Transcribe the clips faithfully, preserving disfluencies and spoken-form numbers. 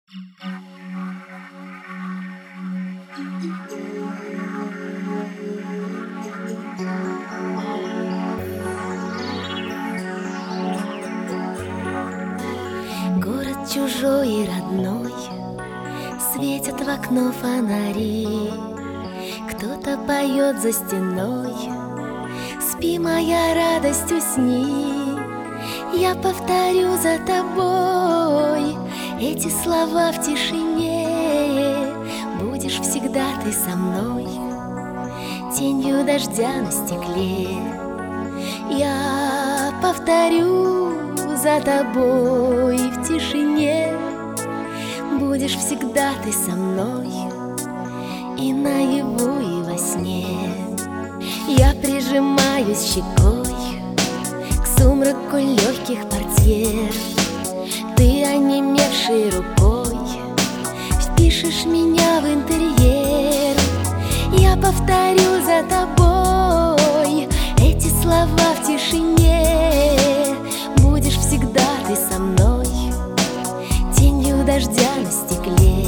Город чужой и родной, светят в окно фонари. Кто-то поет за стеной: спи, моя радость, усни. Я повторю за тобой эти слова в тишине. Будешь всегда ты со мной, тенью дождя на стекле. Я повторю за тобой в тишине. Будешь всегда ты со мной, и наяву, и во сне. Я прижимаюсь щекой к сумраку легких портьер. Ты, онемевшей рукой, впишешь меня в интерьер. Я повторю за тобой эти слова в тишине. Будешь всегда ты со мной, тенью дождя на стекле.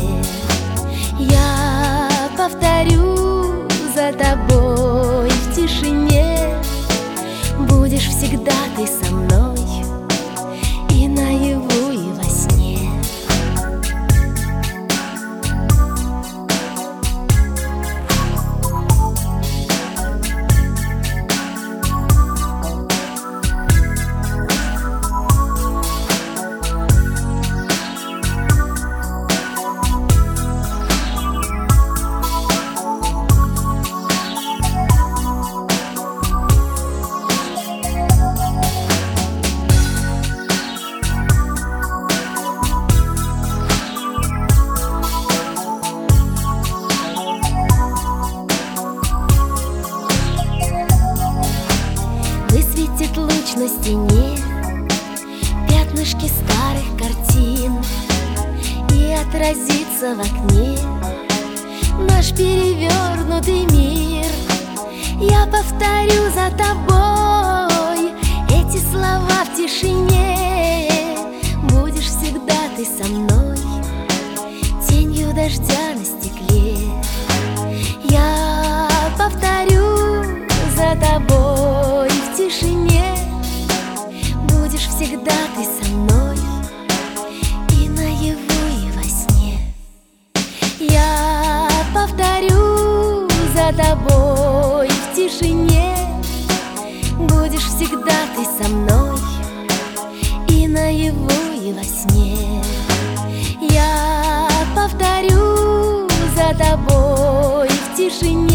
Я повторю за тобой в тишине. Будешь всегда ты со мной, и наяву, и во сне. Высветит луч на стене пятнышки старых картин, и отразится в окне наш перевернутый мир. Я повторю за тобой эти слова в тишине. Будешь всегда ты со мной, тенью дождя на стекле. Я повторю за тобой в тишине. Будешь всегда ты со мной, и наяву, и во сне. Я повторю за тобой в тишине. Будешь всегда ты со мной, и наяву, и во сне. Я повторю за тобой в тишине.